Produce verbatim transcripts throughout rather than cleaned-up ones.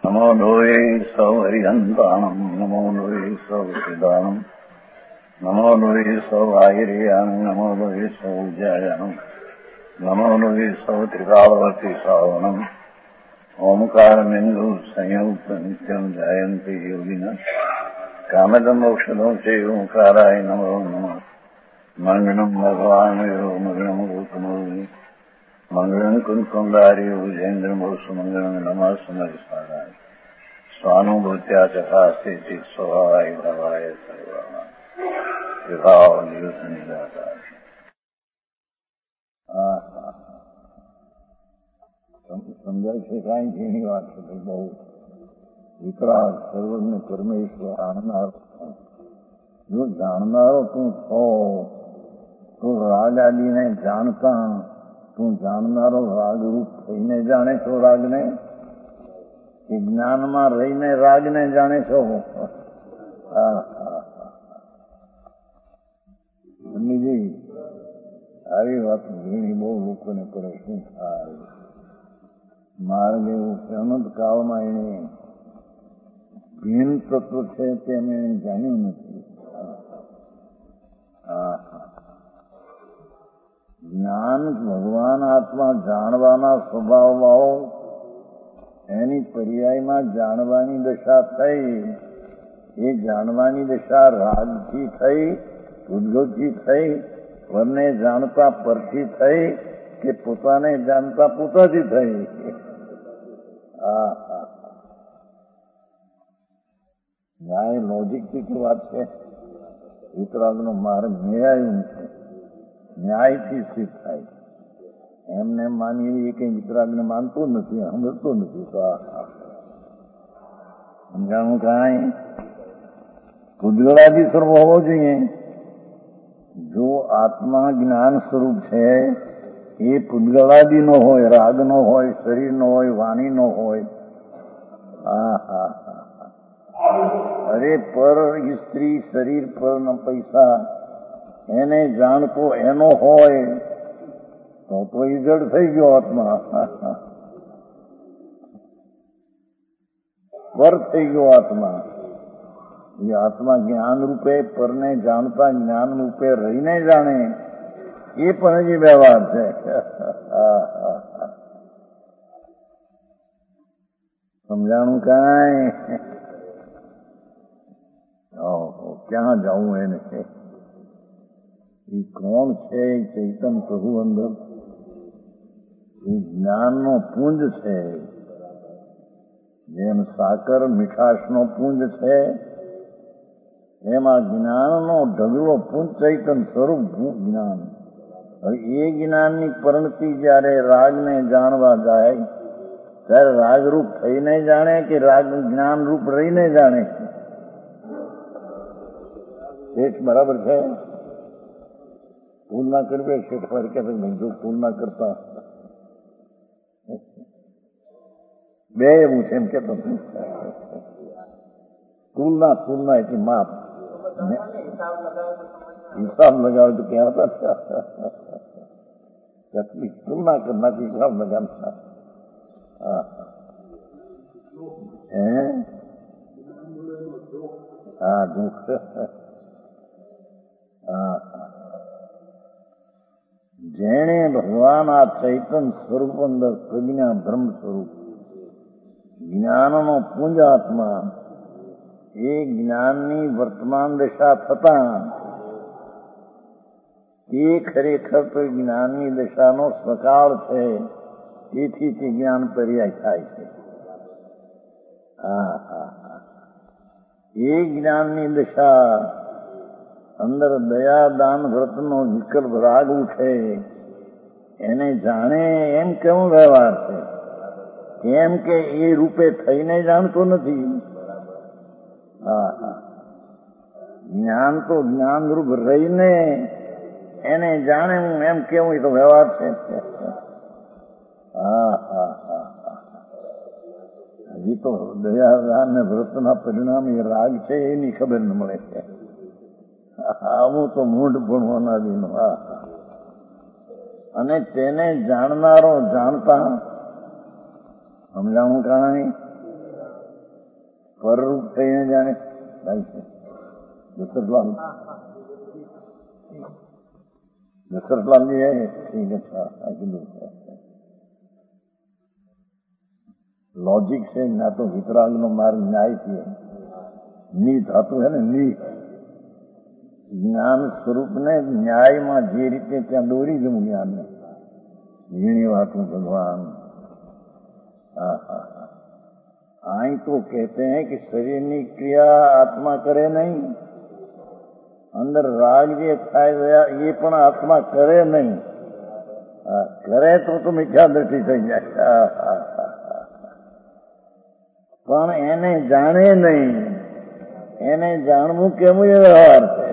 નમો લોહે સૌ હરિહંતાણમ નમો લોહે સૌ સિદાનમ નમો લોહે સૌ આહિર્યાણમ નમો લોહે સૌ જયાણમ નમો લોહે સૌ ત્રિકાળવતી શ્રાવણમ ઓમકારમિંદુ સંયુક્ત નિત્યમ જાયંતિ યોગિના કામદમોક્ષદો છે ઓંકારાય નમો નમઃ મંગળમ ભગવાન મંગળમ ગૌતમોની મંગળમ કુંકુંદારી વિજેન્દ્રમો સુમંગળમ નમઃ સમરિસારાય સ્વાનુભૂત્યા ચકાસ્તે ચિત સ્વભાવાય ભવાય સર્વમાં વિભાવ નિયુત નિરાકાર. સમજાય છે કાંઈ ઘણી વાત છે બહુ વિકરાળ સર્વજ્ઞ પરમેશ્વર જાણનાર. જો જાણનારો તું છો તો રાગ આદિને જાણતા તું જાણનારો રાગરૂપ થઈને જાણે છો રાગને કે જ્ઞાનમાં રહીને રાગને જાણે છો? મમ્મીજી આવી વાત ઘણી બહુ લોકોને કરે. શું થાય? માર્ગ એવું છે અનંત કાળમાં એને ભીન તત્વ છે તેને જાણ્યું નથી. જ્ઞાન ભગવાન આત્મા જાણવાના સ્વભાવ વાળો એની પર્યાયમાં જાણવાની દશા થઈ. એ જાણવાની દશા રાગથી થઈ, ઉદ્ગવથી થઈ, પરને જાણતા પરથી થઈ કે પોતાને જાણતા પોતાથી થઈ? હા હા ન્યાય લોજિકથી વાત છે. વિતરાગનો માર્ગ ન્યાય છે, ન્યાયથી સિદ્ધ થાય. એમને માની એ કઈ વિતરાગને માનતું નથી, સમજતું નથી. તો સમજાણું કાંઈ પૂજગળાદી સ્વરૂપ હોવો જોઈએ. જો આત્મા જ્ઞાન સ્વરૂપ છે એ પૂજગળાદી નો હોય, રાગ નો હોય, શરીર નો હોય, વાણી નો હોય. હા હા હા અરે પર સ્ત્રી શરીર પર ન પૈસા એને જાણતો એનો હોય તો તો ઇજડ થઈ ગયો આત્મા. પર થઈ ગયો આત્મા. એ આત્મા જ્ઞાન રૂપે પરને જાણતા જ્ઞાન રૂપે રહીને જાણે એ પણ હજી વ્યવહાર છે. સમજાણું કાંઈ? ક્યાં જવું એને? એ કોણ છે? ચૈતન પ્રભુ અંદર એ જ્ઞાનનો પુંજ છે. જેમ સાકર મીઠાશનો પુંજ છે એમાં જ્ઞાનનો ઢગલો પુંજ ચૈતન સ્વરૂપ જ્ઞાન. હવે એ જ્ઞાનની પરિણતિ જયારે રાગને જાણવા જાય ત્યારે રાગરૂપ થઈને જાણે કે રાગ જ્ઞાન રૂપ રહીને જાણે? શેઠ બરાબર છે? તુલના કરવી શેઠ વાર કે જો તુલના કરતા બે એવું છે એમ કેતો. તુલના તુલના એટલે માપ હિસાબ લગાવે તો ક્યાં હતા? કેટલી તુલના કરના હિસાબ લગાવતા. હે હા દુઃખ. જેણે ભગવાન આ ચૈતન સ્વરૂપ અંદર પ્રજ્ઞા બ્રહ્મ સ્વરૂપ જ્ઞાનનો પુંજ આત્મા એ જ્ઞાનની વર્તમાન દશા થતા એ ખરેખર તો જ્ઞાનની દશાનો સ્વકાળ છે. તેથી તે જ્ઞાન પર્યાય થાય છે. હા હા હા એ જ્ઞાનની દશા અંદર દયા દાન વ્રતનો વિકલ્પ રાગ ઉઠે એને જાણે એમ કેવો વ્યવહાર છે? કેમ કે એ રૂપે થઈને જાણતો નથી. હા હા જ્ઞાન તો જ્ઞાન રૂપ રહીને એને જાણે એમ કેવું એ તો વ્યવહાર છે. હા હા હા હજી તો દયા દાન ને વ્રતના પરિણામ એ રાગ છે એની ખબર ન મળે છે. આવું તો મૂઢ ભણવાના દીનો. હા અને તેને જાણનારો જાણતા સમજાણું કારણે પરરૂપ થઈને જાણે દશરથલાલ દશરથલાલજી હે ઠીક અચ્છા लॉजिक से ना तो वितराग नो मार्ग न्याय थी नी धातु है ने नी ज्ञान स्वरूप ने न्याय में जे रीते त्या दौरी जमू ज्ञान ने ઝીણી વાતું भगवान आई तो कहते हैं कि शरीर ની ક્રિયા આત્મા કરે નહીં અંદર રાગ જે થાય એ પણ આત્મા કરે નહીં કરે તો તો મિથ્યા દ્રષ્ટિ થઈ જાય પણ એને જાણે નહીં એને જાણવું કેવું એ વ્યવહાર છે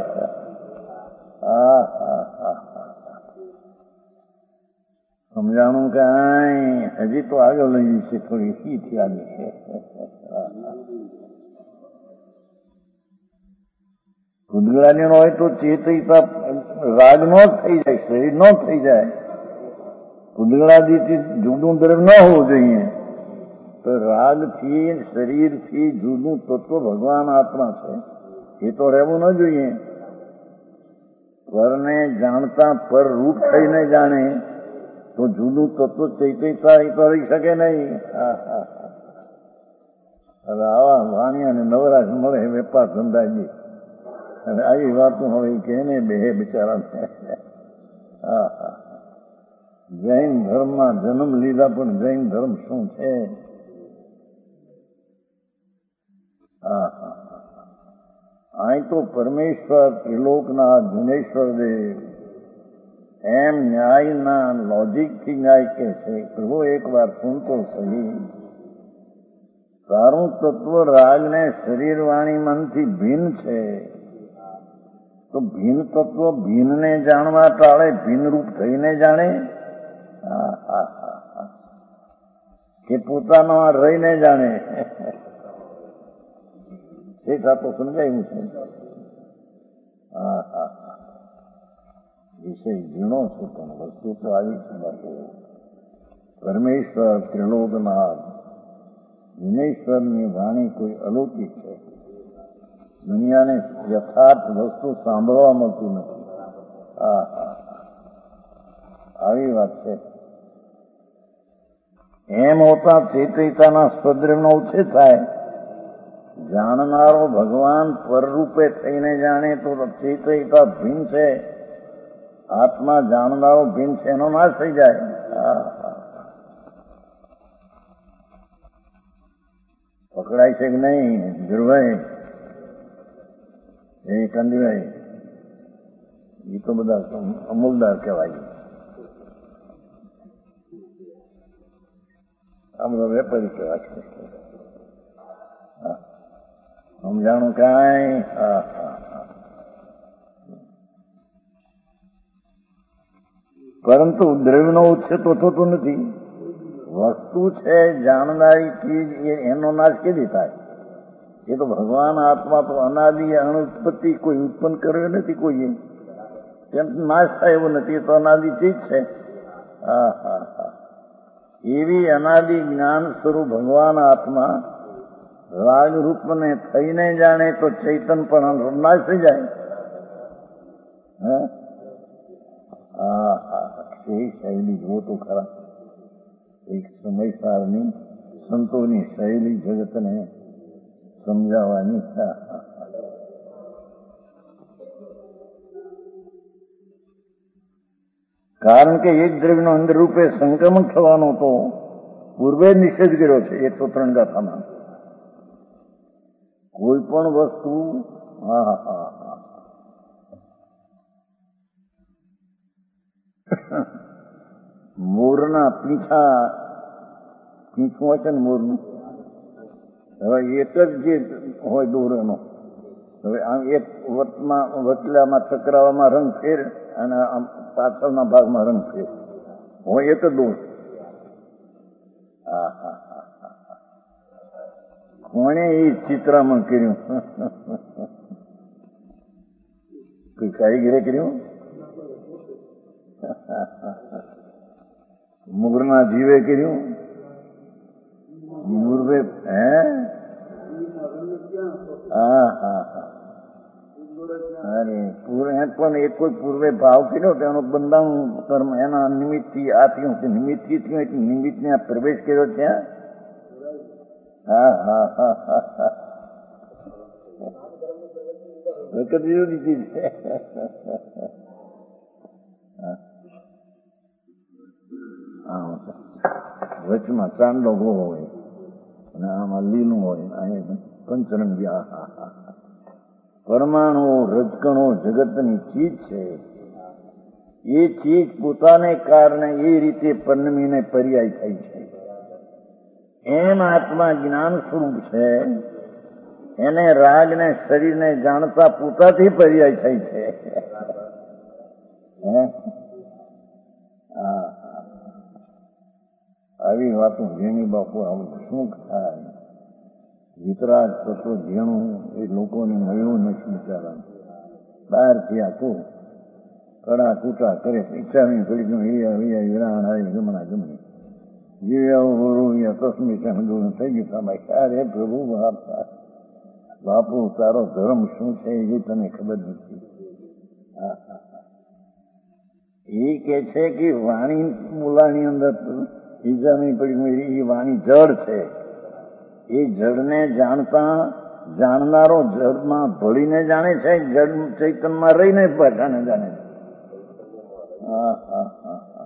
સમજાણું કાંઈ હજી તો આગળ લઈ જશે થોડી શીખ લાગે ભૂતગળાની હોય તો ચેતયતા રાગ નો થઈ જાય શરીર નો થઈ જાય ભૂતગળાથી જુદું દ્રવ્ય ન હોવું જોઈએ તો રાગથી શરીરથી જુદું તત્વ ભગવાન આત્મા છે એ તો રહેવું ન જોઈએ પરને જાણતા પર રૂપ થઈને જાણે તો જુદું તત્વ ચૈતયતા એ તો રહી શકે નહીં. હવે આવા વાણિયાને નવરાશ મળે વેપાર ધંધાજી અને આવી વાતો હવે કેને બે બિચારા હા હા જૈન ધર્મમાં જન્મ લીધા પણ જૈન ધર્મ શું છે? અહીં તો પરમેશ્વર ત્રિલોકનાથ જુનેશ્વર દેવ એમ ન્યાયના લોજિકથી ન્યાય કે છે. પ્રભુ એક વાર સુનતો સહી તારું તત્વ રાગને શરીર વાણી મનથી ભિન્ન છે તો ભિન્ન તત્વ ભિન્નને જાણવા ટાળે ભિન્ન રૂપ થઈને જાણે કે પોતાનો રહીને જાણે એ તો સમજાયું છે. હા હા વિષય ઝીણો છે પણ વસ્તુ તો આવી છે બાપુ. પરમેશ્વર ત્રિલોકનાથ વિનેશ્વરની વાણી કોઈ અલૌકિક છે. દુનિયાને યથાર્થ વસ્તુ સાંભળવા મળતી નથી. હા હા આવી વાત છે. એમ હોતા ચેતયતાના સ્વદ્રવ્યનો ઉછેર થાય. જાણનારો ભગવાન પરરૂપે થઈને જાણે તો ચેતયતા ભિન્ન છે, આત્મા જાણનારો ભિન્ન છે, એનો નાશ થઈ જાય. પકડાય છે કે નહીં ધ્રુવભાઈ એ કંદીભાઈ? એ તો બધા અમૂલદાર કહેવાય. આ બધા વેપારી કહેવાય છે. સમજાણું કાંઈ? હા હા પરંતુ દ્રવ્યનો ઉચ્છેદ તો થતો નથી. વસ્તુ છે જાણનારી ચીજ એનો નાશ કેવી થાય? એ તો ભગવાન આત્મા તો અનાદિ અણુત્પત્તિ કોઈ ઉત્પન્ન કર્યો નથી કોઈએ, તેમ નાશ થાય એવું નથી. એ તો અનાદિ ચીજ છે. હા હા હા એવી અનાદિ જ્ઞાન સ્વરૂપ ભગવાન આત્મા રાગ રૂપને થઈને જાણે તો ચૈતન પણ નાશ થઈ જાય. હા હા એ શૈલી જુઓ તો ખરા. એક સમય સારની સંતોની શૈલી જગતને સમજાવવાની. કારણ કે એક દ્રવ્યનો અંદર રૂપે સંક્રમણ થવાનો તો પૂર્વે નિષેધ કર્યો છે એકસો ત્રણ ગાથામાં. કોઈ પણ વસ્તુ હા હા હા મોરના પીંછા પીંછું હોય છે ને મોરનું, હવે એક જ જે હોય દોરેનો, હવે આમ એક વટમાં વટલામાં ચક્રાવામાં રંગ ફેર અને આમ પાછળના ભાગમાં રંગ ફેર હોય એક જ દોર. હા હા હા કોણે એ ચિત્રામણ કર્યું? કોઈ કારીગરે કર્યું? મુગરના જીવે કર્યું? મુરવે હે હા હા હા અરે પૂર્વે પણ એક કોઈ પૂર્વે ભાવ કર્યો તેનો બંધાણું કર્મ એના નિમિત્તથી આ થયું કે નિમિત્તથી થયું એટલે નિમિત્તને આ પ્રવેશ કર્યો ત્યાં હા હા હા હા હા વખત જુદી ચીજ છે. વચમાં ચાંદલો હોય અને આમાં લીલું હોય અહીંયા પંચરંગી. આ હા હા પરમાણુ રજકણો જગતની ચીજ છે. એ ચીજ પોતાને કારણે એ રીતે પન્નમીને પર્યાય થાય છે. એમ આત્મા જ્ઞાન સ્વરૂપ છે. એને રાગ ને શરીરને જાણતા પોતાથી પર્યાય થાય છે. હા આવી વાતો જેની બાપુ આવું શું થાય. વિતરાગ તત્વ જેણું એ લોકોને મળ્યું નથી બિચારા. બહારથી આખું કડા કૂટા કરે ઈચ્છાની થોડી વિરાણ આવી ગમણા ગમણી જીવ્યા હોરું તસ્મી સમજવું થઈ ગયું તમારે અરે પ્રભુ બાપુ તારો ધર્મ શું છે એ તને ખબર નથી. એ કે છે કે વાણી બોલાની અંદર ઈજાની પડી એ વાણી જળ છે. એ જળને જાણતા જાણનારો જળમાં ભળીને જાણે છે, જળ ચૈતનમાં રહીને ભાષાને જાણે છે. હા હા હા હા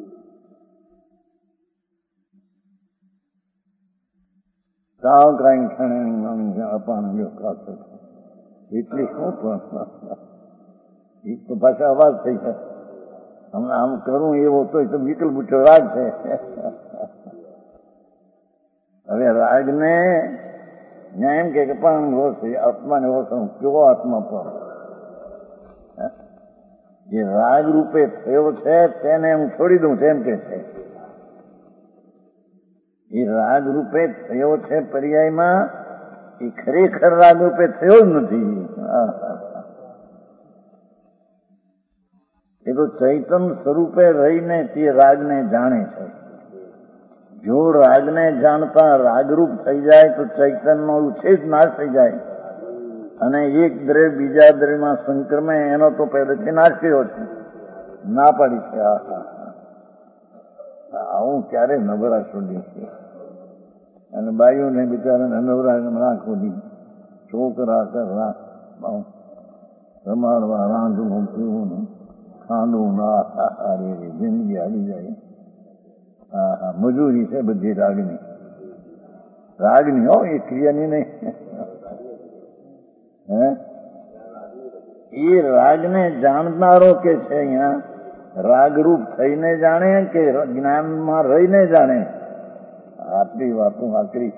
સાવ કઈ ક્ષણે અપાણ ખાસ એટલી શું પણ એક તો પાછા અવાજ થઈ જાય. હમણાં આમ કરું એવો તો વિકલ બુચો રાગ છે. હવે રાગને એમ કે પણ હોશે આત્માને હોશે કેવો આત્મા પણ જે રાગ રૂપે થયો છે તેને હું છોડી દઉં તેમ કે છે. એ રાગ રૂપે થયો છે પર્યાયમાં એ ખરેખર રાગ રૂપે થયો જ નથી. એ તો ચૈતન સ્વરૂપે રહીને તે રાગને જાણે છે. જો રાગને જાણતા રાગરૂપ થઈ જાય તો ચૈતનનો ઉછેદ નાશ થઈ જાય અને એક દ્રવ્ય બીજા દ્રવ્યમાં સંક્રમે એનો તો પહેલેથી નાશ કર્યો છે, ના પાડી છે. હા હા આવું ક્યારે નવરા છોડી છે. અને બાઈઓને બિચારાને નવરા રાખો દી છોકરા કર રમાડવા રાંધવું પીવું ખાંડવું ના અરે જિંદગી આવી જાય. હા હા મજૂરી છે બધી રાગની. રાગની હો એ ક્રિયાની નહીં. હે એ રાગને જાણનારો કે છે અહીંયા રાગરૂપ થઈને જાણે કે જ્ઞાનમાં રહીને જાણે. આટલી વાતો આકરી.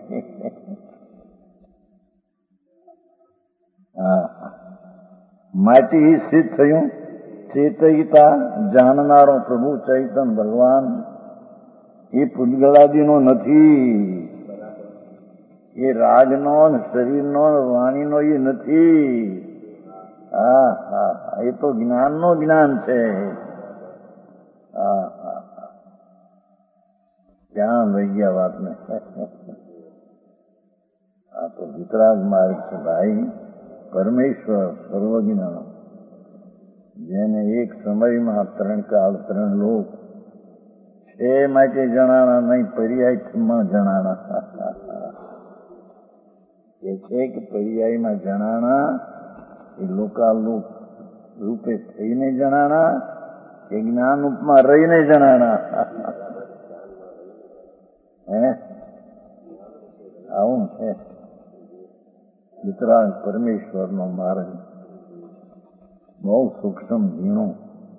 હા માટી સિદ્ધ થયું ચેતયિતા જાણનારો પ્રભુ ચૈતન ભગવાન એ પૂતગળાદીનો નથી. એ રાગનો શરીરનો વાણીનો એ નથી. હા હા એ તો જ્ઞાનનો જ્ઞાન છે. હા હા હા ક્યાં લઈ ગયા વાતને. આ તો વિતરાગ માર્ગ છે ભાઈ. પરમેશ્વર સર્વજ્ઞ જેને એક સમયમાં ત્રણ કાળ ત્રણ લોક છે માટે જણાણા નહીં પર્યાયમાં જણાણા. એ છે કે પર્યાયમાં જણાણા એ લોકાલોક રૂપે થઈને જણાણા કે જ્ઞાન રૂપમાં રહીને જણાણા. હે આવું છે વિતરાગ પરમેશ્વરનો માર્ગ. બહુ સૂક્ષ્મ ઝીણું.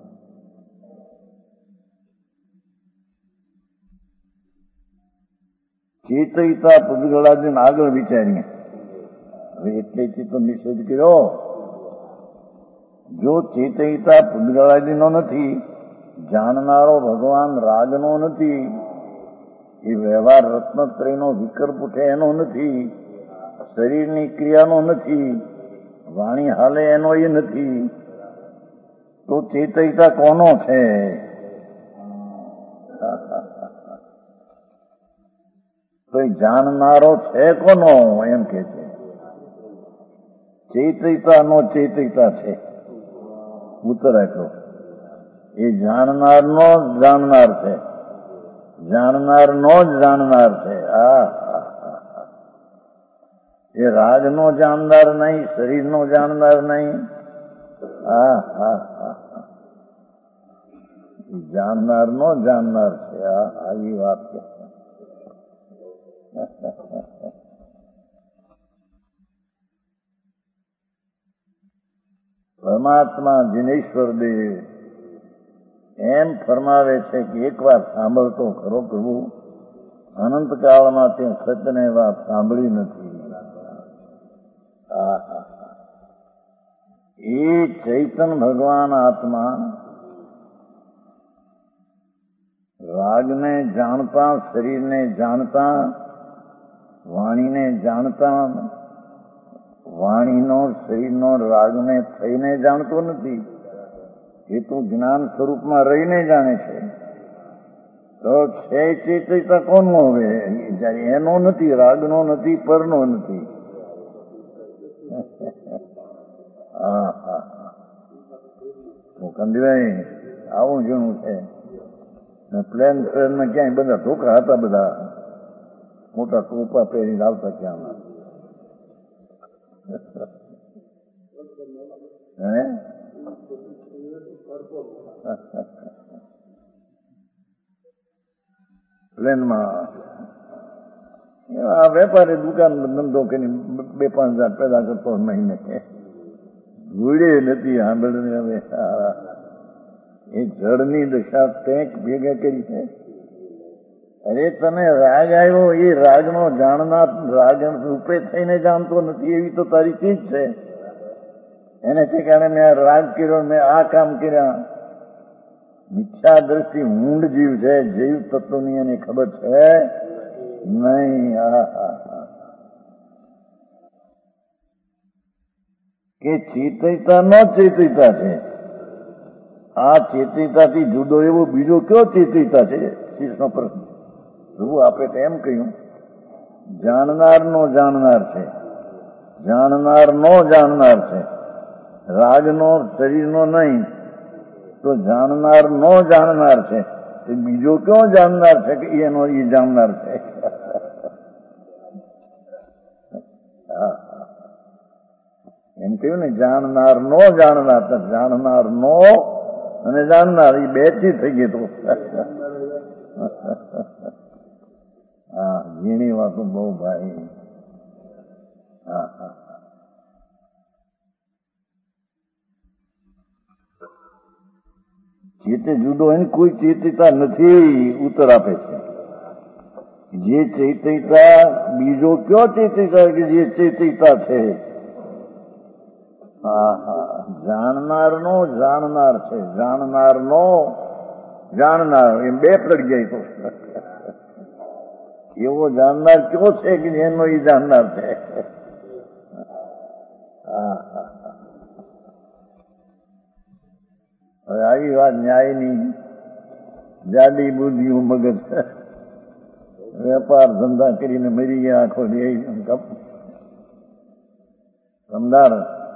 ચેતયિતા પૂતગળાદીને આગળ વિચારીએ. હવે એટલેથી તો નિષેધ કર્યો. જો ચેતયિતા પૂતગળાદીનો નથી, જાણનારો ભગવાન રાગનો નથી, એ વ્યવહાર રત્નત્રયનો વિકલ્પ ઉઠે એનો નથી, શરીરની ક્રિયાનો નથી, વાણી હાલે એનો એ નથી, તો ચેતયિતા કોનો છે? તો જાણનારો છે કોનો એમ કે છે. ચૈતયતા નો ચૈતયતા છે. ઉત્તર આપ્યો. એ જાણનાર નો જ જાણનાર છે. જાણનાર નો જ જાણનાર છે. આ એ રાગ નો જાણનાર નહીં, શરીર નો જાણનાર નહીં. હા હા હા જાણનાર નો જાણનાર છે. આ આવી વાત છે. પરમાત્મા જિનેશ્વર દેવ એમ ફરમાવે છે કે એક વાર સાંભળતો ખરો પ્રભુ, અનંતકાળમાં તે સત્યને વાત સાંભળી નથી. એ ચૈતન ભગવાન આત્મા રાગને જાણતા, શરીરને જાણતા, વાણીને જાણતા, વાણીનો શરીરનો રાગને થઈને જાણતો નથી. એ તો જ્ઞાન સ્વરૂપમાં રહીને જાણે છે. તો છે ચેતયતા કોનો હવે? એનો નથી, રાગનો નથી, પરનો નથી. હા હા કંદીભાઈ આવું જેવું છે. પ્લેન ટ્રેનમાં ક્યાંય બધા ઢોકા હતા, બધા મોટા ટોપા પહેરીને આવતા ક્યાં. હે પ્લેનમાં આ વેપારી દુકાન ધંધો કરીને બે પાંચ હજાર પેદા કરતો મહિને. ભૂડે નથી સાંભળને. હવે એ જળની દશા ટેક ભેગા કરી છે. અરે તને રાગ આવ્યો, એ રાગનો જાણનાર રાગ રૂપે થઈને જાણતો નથી. એવી તો તારી ચીજ છે. એને ઠેકાણે મેં આ રાગ કર્યો, મેં આ કામ કર્યા. મિથ્યા દ્રષ્ટિ ઊંડ જીવ છે. જીવ તત્વની એને ખબર છે નહીં. કે ચેતયતા ન ચેતયતા છે. આ ચેતયતાથી જુદો એવો બીજો કયો ચેતયતા છે? શીર્ષનો પ્રશ્ન. પ્રભુ આપે તો એમ કહ્યું, જાણનાર નો જાણનાર છે. જાણનાર નો જાણનાર છે. રાગનો શરીરનો નહીં. તો જાણનાર નો જાણનાર છે. તે બીજો કયો જાણનાર છે કે એનો એ જાણનાર છે? એમ કહ્યું ને, જાણનાર નો જાણનાર. જાણનાર નો અને જાણનાર એ બે થી થઈ ગઈ. તો હા ઝીણી વાતો બહુ ભાઈ. હા હા ચેતે જુદો હોય ને કોઈ ચેતયતા નથી. ઉત્તર આપે છે. જે ચેતયતા બીજો કયો ચેતયતા કે જે ચેતયતા છે? હા હા જાણનાર નો જાણનાર છે. જાણનાર નો જાણનાર એમ બે પડી જાય. તો એવો જાણનાર કયો છે કે એનો એ જાણનાર છે? હા હા હવે આવી વાત ન્યાયની જાડી બુદ્ધિઓ મગજ વેપાર ધંધા કરીને મરી ગયા આખો દે. સમદાર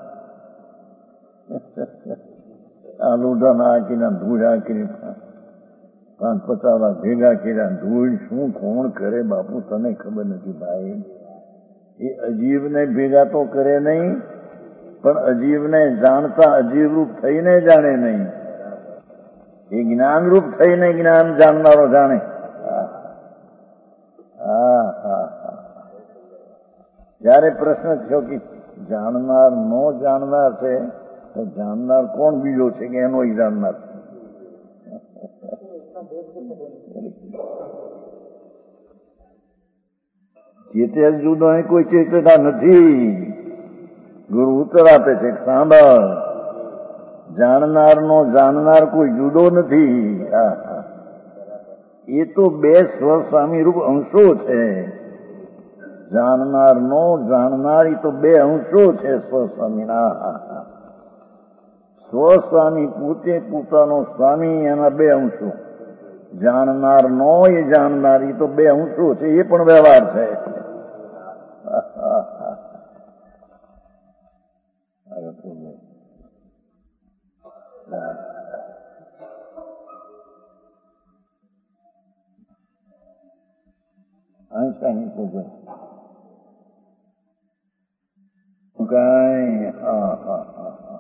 આ લોઢા નાખીને ધૂળ હાકીને પાંચ પચાસ લાખ ભેગા કર્યા. ધૂળ શું કોણ કરે બાપુ તને ખબર નથી ભાઈ. એ અજીબને ભેગા તો કરે નહીં, પણ અજીબને જાણતા અજીબ રૂપ થઈને જાણે નહીં. એ જ્ઞાન રૂપ થઈને જ્ઞાન જાણનારો જાણે. હા હા હા જયારે પ્રશ્ન થયો કે જાણનાર નો જાણનાર છે, તો જાણનાર કોણ બીજો છે કે એનો જાણનાર? ચેતે જુદો અહીં કોઈ ચેતતા નથી. ગુરુ ઉત્તર આપે છે, સાંભળ, જાણનાર નો જાણનાર કોઈ જુદો નથી. એ તો બે સ્વસ્વામી રૂપ અંશો છે. જાણનાર નો જાણનાર એ તો બે અંશો છે સ્વસ્વામીના. સ્વસ્વામી પોતે પોતાનો સ્વામી, એના બે અંશો. જાણનાર નો એ જાણનાર એ તો બે અંશો છે. એ પણ વ્યવહાર છે. આંશાની પૂજન કઈ હા હા હા હા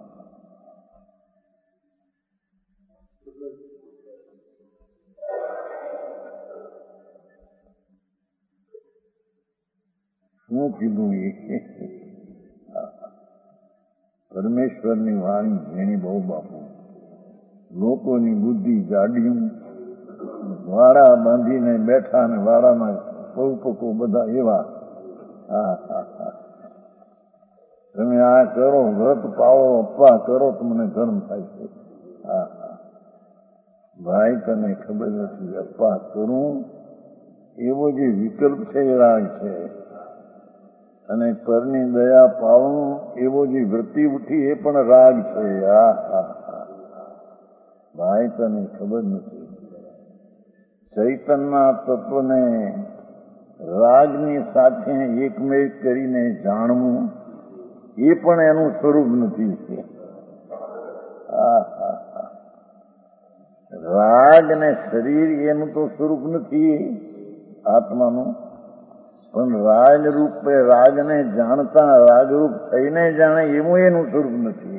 શું કીધું એ પરમેશ્વરની વાણી જેની બહુ બાપુ લોકોની બુદ્ધિ જાડિયું વાળા બાંધીને બેઠા ને વાળામાં પૌપકો બધા એવા હા હા હા તમે આ કરો વ્રત પાળો અપવા કરો તો મને ધર્મ થાય છે હા હા ભાઈ તને ખબર નથી અપવા કરું એવો જે વિકલ્પ છે એ રાગ છે અને પરની દયા પાળવું એવો જે વૃત્તિ ઉઠી એ પણ રાગ છે હા હા હા ભાઈ તને ખબર નથી ચૈતનના તત્વને રાગની સાથે એકમેક કરીને જાણવું એ પણ એનું સ્વરૂપ નથી હા હા હા રાગ ને શરીર એનું તો સ્વરૂપ નથી આત્માનું પણ રાગ રૂપે રાગને જાણતા રાગરૂપ થઈને જાણે એવું એનું સ્વરૂપ નથી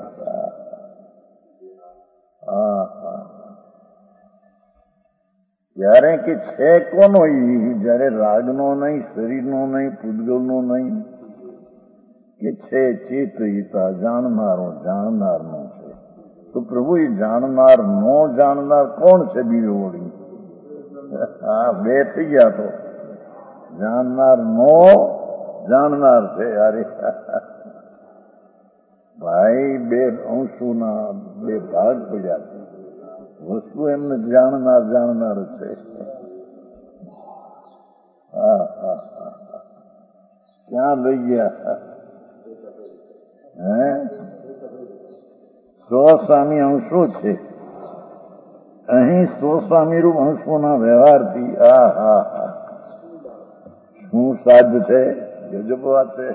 હા હા જ્યારે કે છે કોનો એ જયારે રાગનો નહીં શરીરનો નહીં પૂતગલનો નહીં કે છે ચેતયિતા જાણનારો જાણનારનો છે તો પ્રભુ એ જાણનાર નો જાણનાર કોણ છે બીજો વળી હા બે થઈ ગયા તો જાણનાર નો જાણનાર છે અરે ભાઈ બે અંશોના બે ભાગ પડ્યા છે વસ્તુ એમને જાણનાર જાણનાર છે હા હા હા ક્યાં લઈ ગયા હે સ્વસ્વામી અંશો છે અહીં સ્વસ્વામી રૂપ અંશોના વ્યવહારથી હા હા હા શું સાધ છે ગજબ વાત છે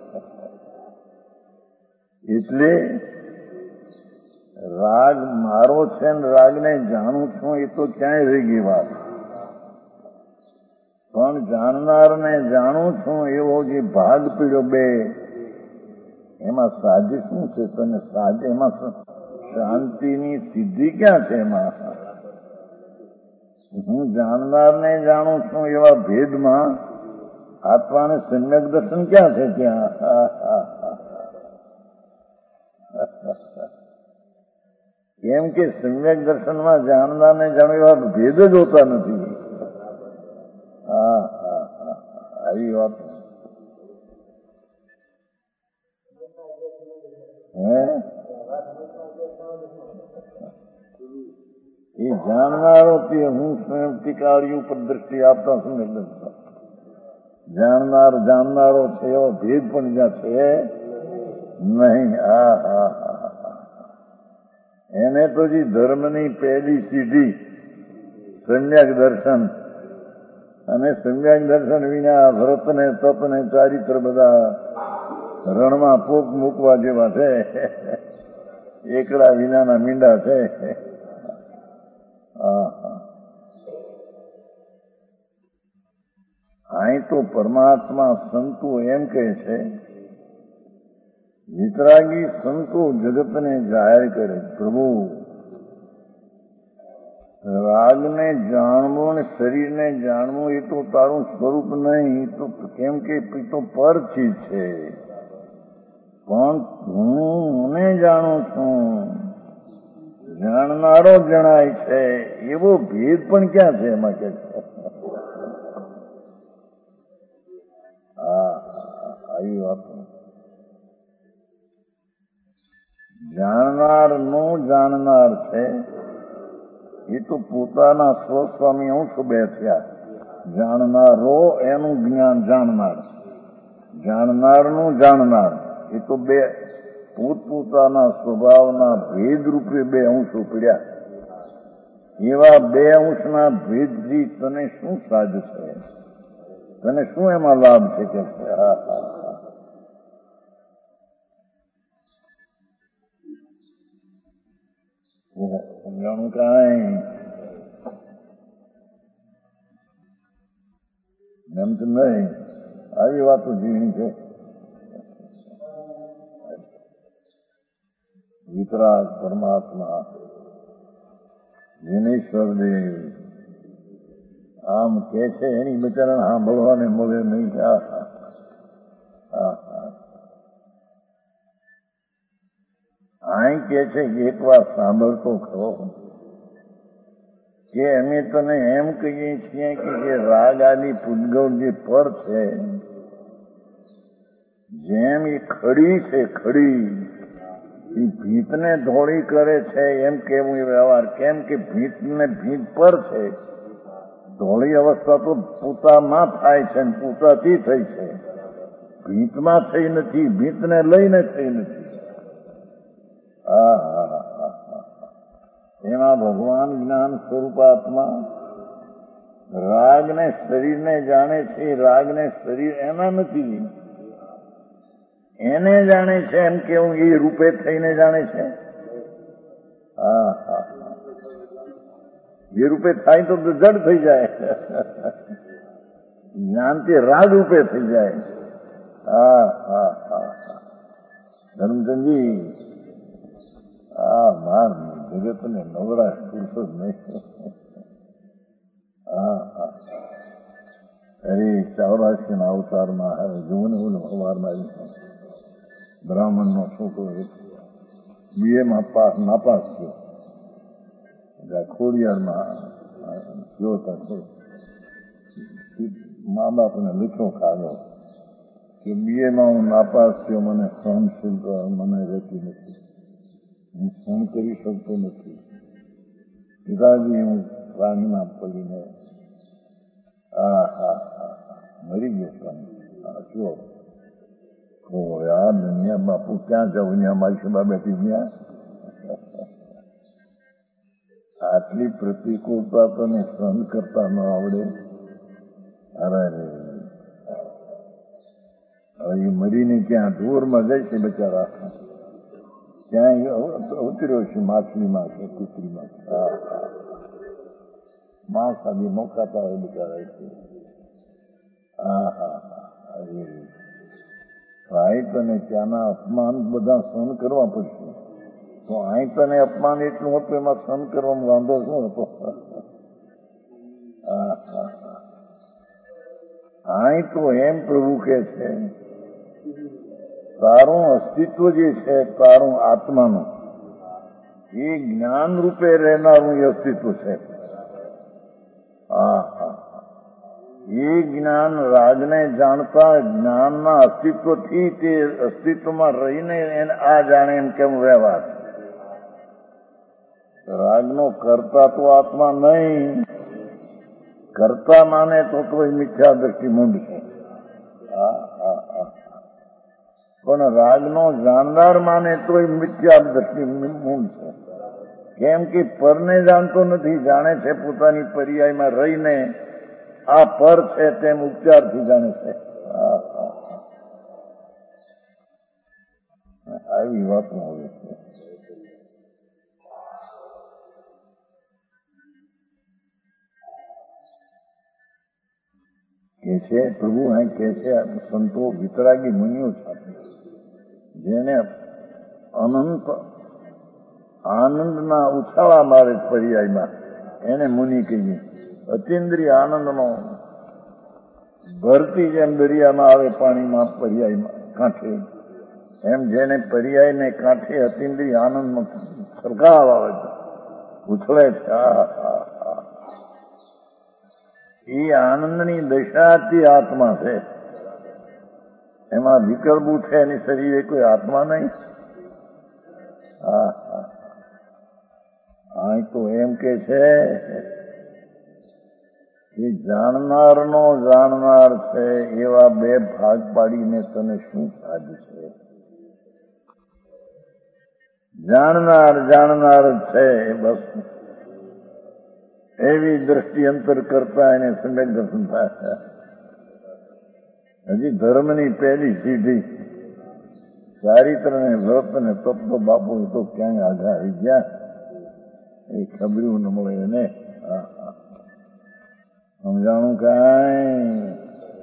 એટલે રાગ મારો છે ને રાગને જાણું છું એ તો ક્યાંય રહી ગઈ વાત પણ જાણનારને જાણું છું એવો જે ભાગ પીડ્યો બે એમાં સાધી શું છે તને સાધે એમાં શાંતિની સિદ્ધિ ક્યાં છે એમાં હું જાણનારને જાણું છું એવા ભેદમાં આત્માને સમ્યક દર્શન ક્યાં છે ત્યાં કેમ કે સમ્યક દર્શનમાં જાણનારને જાણવું એવા ભેદ જ હોતા નથી હા હા હા આવી વાત હે એ જાણનારો તે હું સ્વયં ટીકાળી ઉપર દ્રષ્ટિ આપતા સમ્યક દર્શન જાણનાર જાણનારો છે એવો ભેદ પણ જ્યાં છે નહીં હા હા હા એને તો જે ધર્મની પહેલી સીધી સમ્યક દર્શન અને સમ્યક દર્શન વિના વ્રતને તપને ચારિત્ર બધા રણમાં પોક મૂકવા જેવા છે એકડા વિનાના મીંડા છે હા હા અહીં તો પરમાત્મા સંતો એમ કહે છે વિતરાગી સંતો જગતને જાહેર કરે પ્રભુ રાગને જાણવું ને શરીરને જાણવું એ તો તારું સ્વરૂપ નહીં એ તો કેમ કે એ તો પર ચીજ છે પણ હું મને જાણું છું જાણનારો જણાય છે એવો ભેદ પણ ક્યાં છે એમાં કે હા આવી વાત જાણનાર નું જાણનાર છે એ તો પોતાના સ્વસ્વામી અંશ બે થયા જાણનારો એનું જ્ઞાન જાણનાર જાણનારનું જાણનાર એ તો બે પોતપોતાના સ્વભાવના ભેદ રૂપે બે અંશો પડ્યા એવા બે અંશના ભેદથી તને શું સાધ છે તને શું એમાં લાભ છે કે હા હા હા સમજાણું કાંઈ એમ તો નહીં, આવી વાતો ઝીણી છે. વિતરાગ પરમાત્મા જીનેશ્વર દેવ આમ કે છે, એની બિચારાને સાંભળવાને મળે નહીં. અહીં કે છે કે એક વાર સાંભળતો ખરો કે અમે તને એમ કહીએ છીએ કે જે રાગ આદિ પૂતગલ જે પર છે, જેમ એ ખડી છે, ખડી એ ભીતને ધોળી કરે છે એમ કેવું એ વ્યવહાર. કેમ કે ભીતને ભીત પર છે, ધોળી અવસ્થા તો પૂતામાં થાય છે, પૂતાથી થઈ છે, ભીતમાં થઈ નથી, ભીતને લઈને થઈ નથી. એમાં ભગવાન જ્ઞાન સ્વરૂપ આત્મા રાગને શરીરને જાણે છે, રાગને શરીર એના નથી, એને જાણે છે એમ કેવું એ રૂપે થઈને જાણે છે. હા હા એ રૂપે થાય તો જડ થઈ જાય, જ્ઞાનથી રાગ રૂપે થઈ જાય. હા હા હા ધર્મચંદજી, આ માન જગતને નવરા પૂરતો જ નહીં. હા હા અરે ચોરાસી ના અવતારમાં હવે જોવું ને ઓલું અવારમાં બ્રાહ્મણ નો છોકરો બીએ માં પાસ નાપાસ થયો, ખોડિયારમાં જોતા મા બાપને લીખો ખાધો કે બીએ માં હું નાપાસ થયો, મને સહનશીલતા મને રહેતી નથી, હું સહન કરી શકતો નથી. પિતાજી હું પ્રાણીમાં પડીને હા હા હા મરી ગયો. પણ જો આ દુનિયા બાપુ ક્યાં જવું, ત્યાં મારી સભા બેઠી ત્યાં આટલી પ્રતિકૂળતા તને સહન કરતા ન આવડે. અરે હવે એ મરીને ક્યાં ઢોરમાં જાય છે બચારા, ક્યાંય ઉતર્યો છે માછલીમાં કે કૂતરીમાં. હા હા માંસ આદિ ન ખાતા હોય બિચારા છે. હા હા હા અહીં તને ત્યાંના અપમાન બધા સહન કરવા પડશે, તો અહીં તને અપમાન એટલું હતું, એમાં સહન કરવામાં વાંધો શું હતો? હા હા અહીં તો એમ પ્રભુ કે છે, તારું અસ્તિત્વ જે છે, તારું આત્માનું એ જ્ઞાન રૂપે રહેનારું એ અસ્તિત્વ છે. હા હા એ જ્ઞાન રાગને જાણતા જ્ઞાનના અસ્તિત્વથી તે અસ્તિત્વમાં રહીને એને આ જાણે એમ કેમ વ્યવહાર. રાગનો કરતા તો આત્મા નહીં, કરતા માને તો કોઈ મિથ્યા દ્રષ્ટિ મૂંડ છે. હા હા હા પણ રાગનો જાણનાર માને તોય મિથ્યા દ્રષ્ટિ મૂંડ છે. કેમ કે પરને જાણતો નથી, જાણે છે પોતાની પર્યાયમાં રહીને આ પર છે તેમ ઉપચારથી જાણે છે. આવી વાતો હોય છે. કે છે પ્રભુ અહીં કે છે સંતો વિતરાગી મુનિઓ સાથે જેને અનંત આનંદના ઉછાળા મારે પર્યાયમાં એને મુનિ કહીએ. અતિન્દ્રિય આનંદનો ભરતી જેમ દરિયામાં આવે પાણીમાં પર્યાયમાં કાંઠે, એમ જેને પર્યાયને કાંઠે અતિન્દ્રિય આનંદનો સરકાવ આવે છે, ઉછળે છે. એ આનંદની દશાથી આત્મા છે, એમાં વિકલ્પ છે એની શરીરે કોઈ આત્મા નહીં. હા હા આ તો એમ કે છે કે જાણનારનો જાણનાર છે એવા બે ભાગ પાડીને તને શું સાધ છે? જાણનાર જાણનાર છે બસ, એવી દ્રષ્ટિ અંતર કરતા એને સમ્યક દર્શન થાય. હજી ધર્મની પહેલી સીધી ચારિત્ર ને વ્રત ને તપ તો બાપુ તો ક્યાંય આઘા આવી ગયા, એ ખબર્યું ન મળે એને. સમજાણું કાંઈ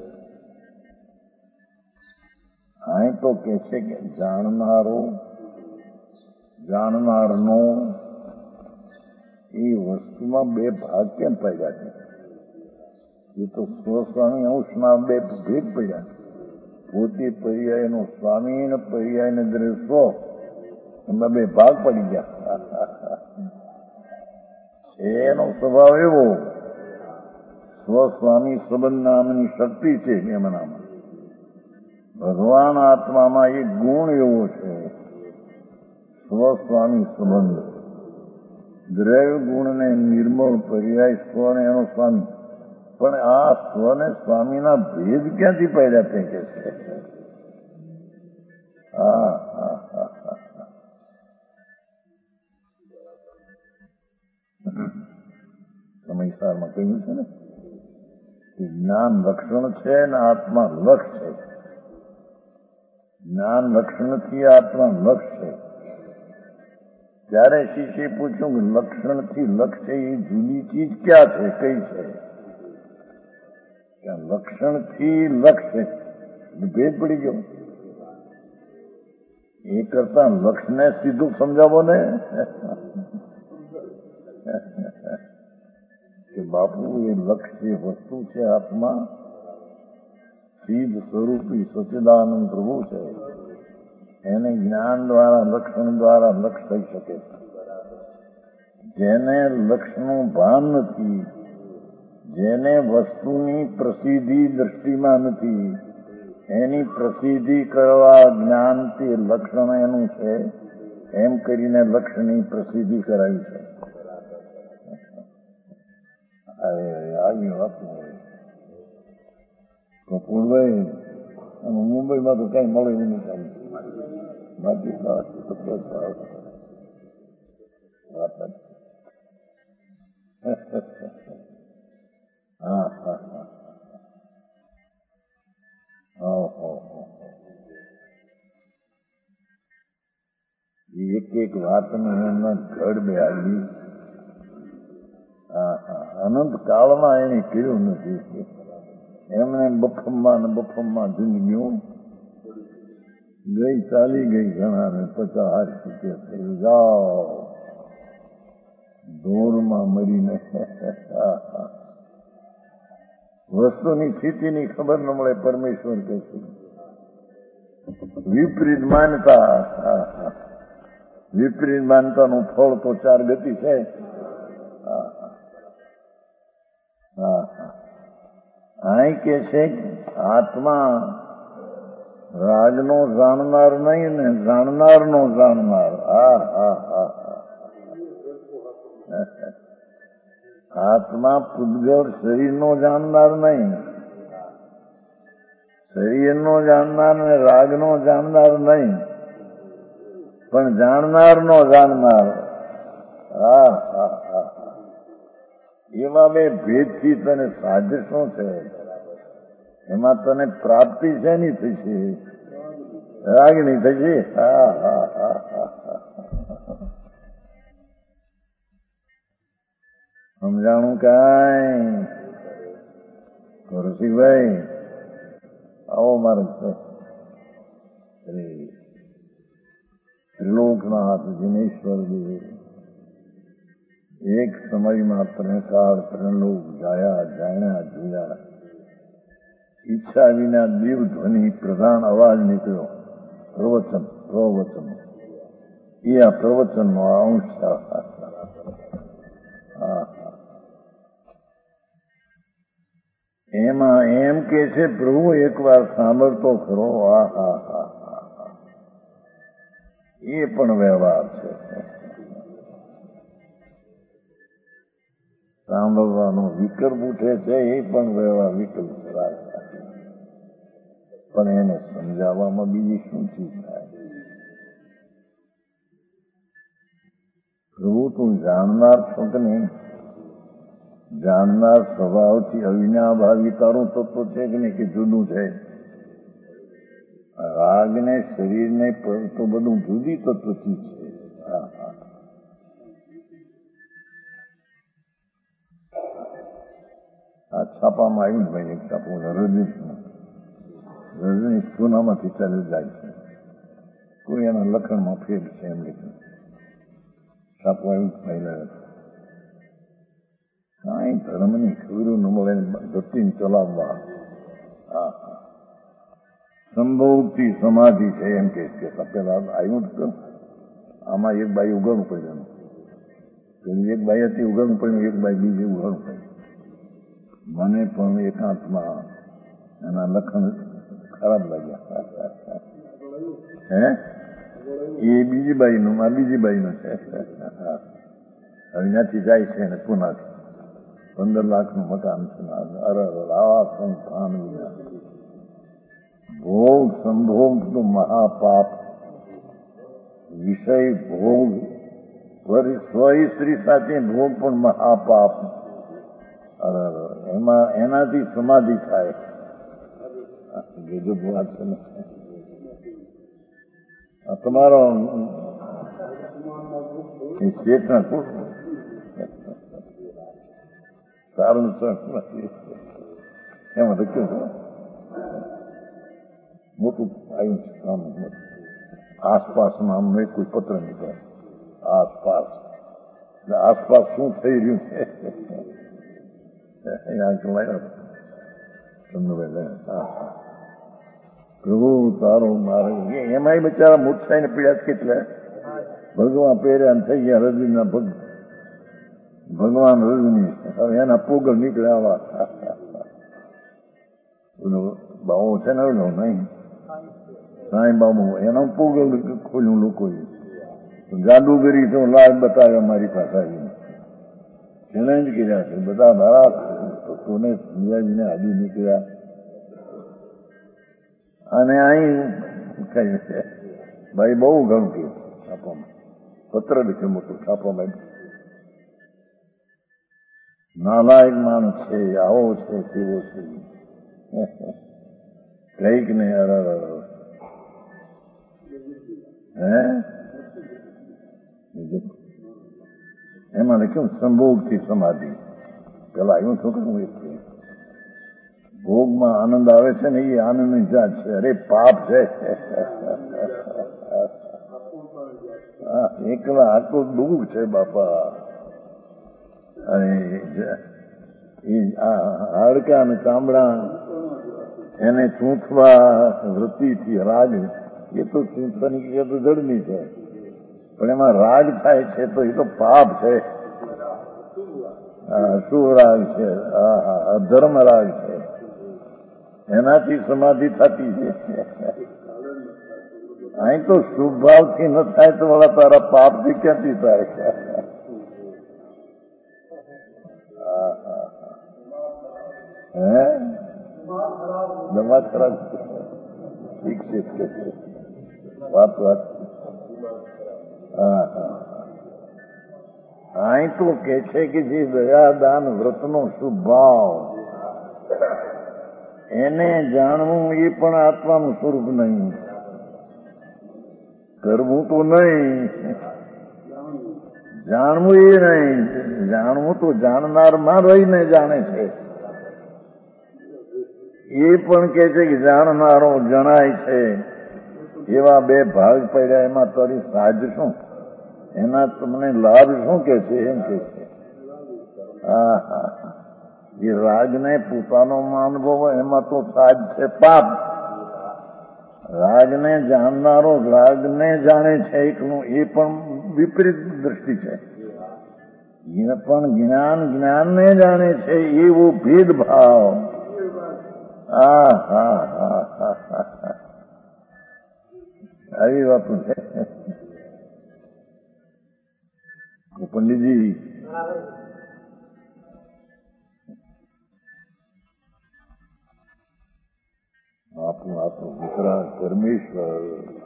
અહીં તો કે છે કે જાણનારો જાણનારનો એ વસ્તુમાં બે ભાગ કેમ પડ્યા છે? એ તો સ્વસ્વામી અંશમાં બે ભેદ પડ્યા. પોતે પર્યાયનો સ્વામી ને પર્યાયને દ્રશ્યો, એમાં બે ભાગ પડી ગયા. એનો સ્વભાવ એવો, સ્વસ્વામી સંબંધ નામની શક્તિ છે એમનામાં. ભગવાન આત્મામાં એક ગુણ એવો છે, સ્વસ્વામી સંબંધ. દ્રવ્ય ગુણને નિર્મળ પર્યાય સ્વને એનો સ્વામી. પણ આ સ્વને સ્વામીના ભેદ ક્યાંથી પડ્યા તે કે છે? હા હા હા હા સમયસારમાં કહ્યું છે ને કે જ્ઞાન લક્ષણ છે ને આત્મા લક્ષ છે. જ્ઞાન લક્ષણથી આત્મા લક્ષ છે. ત્યારે શિષ્ય પૂછ્યું કે લક્ષણથી લક્ષ છે એ જુદી ચીજ ક્યાં છે, કઈ છે? લક્ષણથી લક્ષ છે ભેદ પડી ગયો. એ કરતા લક્ષને સીધું સમજાવો ને કે બાપુ એ લક્ષ જે વસ્તુ છે આત્મા સીધ સ્વરૂપી સચ્ચિદાનંદ પ્રભુ છે. એને જ્ઞાન દ્વારા લક્ષણ દ્વારા લક્ષ થઈ શકે. જેને લક્ષનું ભાન નથી, જેને વસ્તુની પ્રસિદ્ધિ દ્રષ્ટિમાં નથી, એની પ્રસિદ્ધિ કરવા જ્ઞાન તે લક્ષણ એનું છે એમ કરીને લક્ષની પ્રસિદ્ધિ કરાવી છે. આવી વાત કપૂરભાઈ મુંબઈમાં તો કઈ મળે નહીં. બાકી વાત હા હા હા એક એક વાતને એમના ઘડ બે આવી. હા હા અનંત કાળમાં એને કર્યું નથી. એમને બફમમાં ને બફમમાં જિંદગીઓ ગઈ ચાલી ગઈ. ઘણા ને પચાસ સિત્તેર થઈ જાઓ દોરમાં મરીને. વસ્તુની સ્થિતિની ખબર ન મળે. પરમેશ્વર કહે છે વિપરીત માનતા. વિપરીત માનતાનું ફળ તો ચાર ગતિ છે. હા અહીં કે છે આત્મા રાગનો જાણનાર નહીં ને જાણનારનો જાણનાર. હા હા હા આત્મા પૂતગળ શરીરનો જાણનાર નહીં, શરીરનો જાણનાર ને રાગનો જાણનાર નહીં, પણ જાણનારનો જાણનાર. હા હા હા એમાં બે ભેદથી તને સાધ્ય શું છે? એમાં તને પ્રાપ્તિ છે ની થશે? રાગની થશે. હા હા હા હા સમજાણું કાંઈ? ઋષિભાઈ આવો મારે ત્રિલોકનાથ જિનેશ્વર દેવ એક સમયમાં ત્રણકાળ ત્રણલોક જાયા જાણ્યા જોયા. ઈચ્છા વિના દેવ ધ્વનિ પ્રધાન અવાજ નીકળ્યો. પ્રવચન પ્રવચન એ આ પ્રવચનનો અંશ. હા એમાં એમ કે છે પ્રભુ એકવાર સાંભળતો ખરો. હા હા હા હા એ પણ વ્યવહાર છે. સાંભળવાનો વિકલ્પ ઉઠે છે એ પણ વ્યવહાર વિકલ્પ પણ એને સમજાવવામાં બીજી શું ચીજ થાય? પ્રભુ તું જાણનાર છો કે નહીં? જાણનાર સ્વભાવથી અવિનાભાવી તારું તત્વ છે કે નહીં કે જુદું છે? રાગને શરીરને તો બધું જુદી તત્વથી છે. હા હા આ છાપામાં આવ્યું ભાઈ એક છાપું રજત રજની સોનામાંથી ચાલ્યું જાય છે. કોઈ એના લખણમાં ફેર છે એમ લીધું છાપવા એવું ફાયલા કાંઈ ધર્મની ખબરું ન મળે ગતિને ચલાવવા. હા હા સંભોગથી સમાધિ છે એમ કે પેલા આવ્યું જ આમાં એક બાઈ ઉગાડવું પડ્યું પેલી એક બાઈ હતી ઉગાડવું પડ્યું એક બાઈ બીજી ઉગાડવું પડ્યું. મને પણ એકાંતમાં એના લખણ ખરાબ લાગ્યા. હે એ બીજી બાઈનું આ બીજી બાઈનું છે. હવે ત્યાંથી જાય છે ને પુનાથી પંદર લાખનું મકાન છે. અરે આવા કઈ કામ લીધા. ભોગ સંભોગ નું મહાપાપ વિષય ભોગ સ્વસ્ત્રી સાથે ભોગ પણ મહાપાપ. એમાં એનાથી સમાધિ થાય. ગજબ વાત છે ને. તમારો ચેતના કોણ સારું એમાં લખ્યું છે મોટું આવ્યું છે કામ. આસપાસમાં અમને કોઈ પત્ર નીકળે આસપાસ આસપાસ શું થઈ રહ્યું છે. પ્રભુ તારો મારે એમાંય બચારા મૂર્છાઈને પીડ્યા કેટલા ભગવાન પહેર્યા થઈ ગયા રજનીના ભગ ભગવાન રજની હવે એના પોગલ નીકળ્યા આવા બાવો છે ને નહીં સાંઈ બાબુ એના પોગલ ખોલ્યું લોકોએ જાદુગરી તો લાગ બતાવ્યા મારી પાસે આવીને ચેલેન્જ કર્યા છે બધા મારા તોને સમજાવીને હાજુ નીકળ્યા. અને અહીં કહ્યું છે ભાઈ બહુ ઘણું કહ્યું છાપામાં પત્ર લખ્યું મોટું છાપામાં. નાલાયક માણસ છે આવો છે તેવો છે કઈક ને અરર હે એમાં લખ્યું સંભોગથી સમાધિ. પેલા એવું છોકરું ભોગમાં આનંદ આવે છે ને એ આનંદની જાત છે. અરે પાપ છે એકલા આટલું દુઃખ છે બાપા. અને એ હાડકા અને ચામડા એને ચૂંથવા વૃત્તિથી રાગ એ તો ચૂંથવાની ક્રિયા તો જડની છે પણ એમાં રાગ થાય છે તો એ તો પાપ છે. શું રાગ છે? અધર્મ રાગ છે. એનાથી સમાધિ થતી છે. અહીં તો શુભ ભાવથી ન થાય તો વાળા તારા પાપથી ક્યાંથી થાય? હે દમા ખરાબ ઠીક છે વાત વાત. હા હા અહીં તો કે છે કે જે દયાદાન વ્રતનો શુભ ભાવ એને જાણવું એ પણ આત્માનું સ્વરૂપ નહીં. કરવું તો નહીં જાણવું એ નહીં. જાણવું તો જાણનારમાં રહીને જાણે છે. એ પણ કે છે કે જાણનારો જણાય છે. એવા બે ભાગ પડ્યા એમાં તારી સાજ શું એના તમને લાભ શું કે છે એમ કે છે. હા હા એ રાગને પોતાનો માનવો એમાં તો સાજ છે પાપ. રાગને જાણનારો રાગને જાણે છે એકલું એ પણ વિપરીત દ્રષ્ટિ છે. એ પણ જ્ઞાન જ્ઞાનને જાણે છે એવો ભેદભાવ. હા હા હા હા હા આવી વાતો છે. પંડિતજી આપણું આપણું વિતરાગ પરમેશ્વર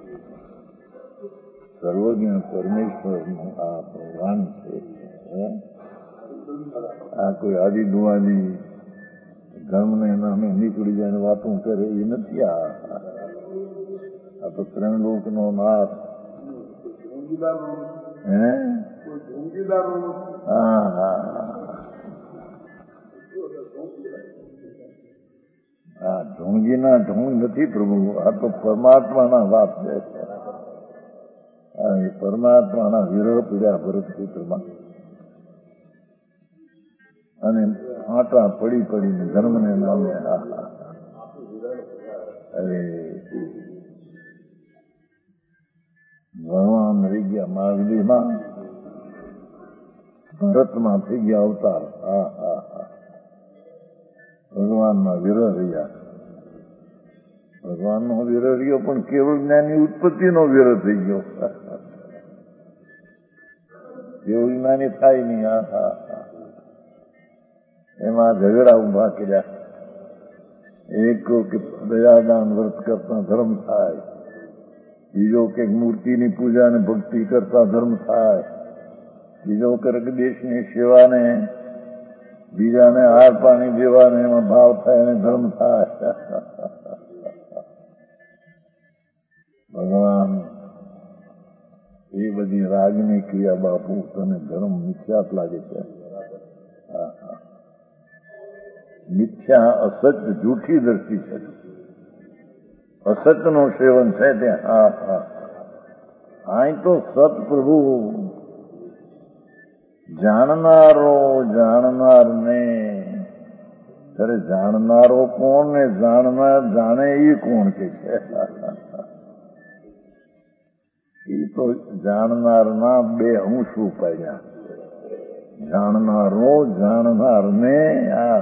સર્વજ્ઞ પરમેશ્વર નું આ ભગવાન છે. આ કોઈ આદિ દુઆદી ધર્મને નામે નીકળી જાય વાતો કરે એ નથી. આ આ તો ત્રણ લોક નો નાથ. હે હા હા હા ઢોંગીના ઢોંગ નથી પ્રભુ, આ તો પરમાત્માના વાત છે. એ પરમાત્માના વિરહ પીડ્યા ભરત ક્ષેત્રમાં અને આટા પડી પડીને ધર્મને નામે અરે ભગવાન રહી ગયા મહાવીરમાં, ભરતમાં થઈ ગયા અવતાર. હા હા હા ભગવાનમાં વિરહ રહ્યા. ભગવાનનો વિરહ રહ્યો પણ કેવળ જ્ઞાનની ઉત્પત્તિનો વિરહ થઈ ગયો. કેવળ જ્ઞાની થાય નહીં. હા હા હા એમાં ઝઘડા ઉભા કર્યા. એક કે દયાદાન વ્રત કરતા ધર્મ થાય, બીજો કે મૂર્તિની પૂજા અને ભક્તિ કરતા ધર્મ થાય, બીજો કે દેશની સેવાને બીજાને હાર પાણી દેવાને એમાં ભાવ થાય અને ધર્મ થાય. ભગવાન એ બધી રાગની ક્રિયા બાપુ તને ધર્મ મિથ્યાત લાગે છે. હા હા મિથ્યા અસત જૂઠી દ્રષ્ટિ છે. અસતનું સેવન છે તે. હા હા અહીં તો સત પ્રભુ જાણનારો જાણનાર ને ત્યારે જાણનારો કોણ ને જાણનાર જાણે એ કોણ કે છે. એ તો જાણનારના બે અંશ ઉપાડ્યા. જાણનારો જાણનાર ને આ